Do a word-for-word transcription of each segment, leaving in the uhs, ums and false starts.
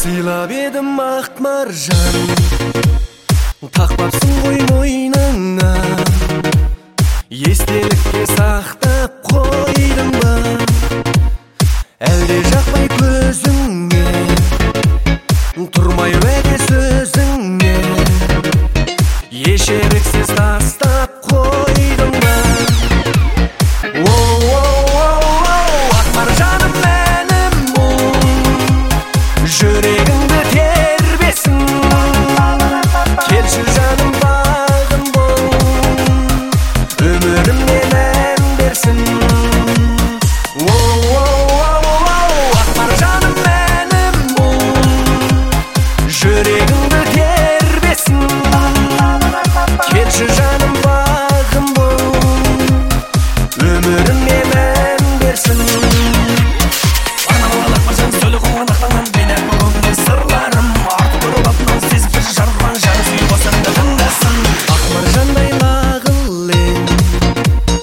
сыйлап едім ақ маржан, тақпапсың ғой мойныңа. Естелікке сақтап қойдың ба, әлде жақпай көзіңе, тұрмай уәде сөзіңе, еш еріксіз тастап қойдың ба. Жүрегіңді тербесін, келші жаным бағым бол, өміріме мән берсін. Ақ маржаным мәнім бол, жүрегіңді тербесін, келші жаным бағым бол, өміріме мән берсін.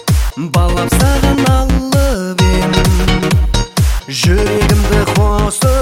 Балап саған алып ем, жүрегімді қосып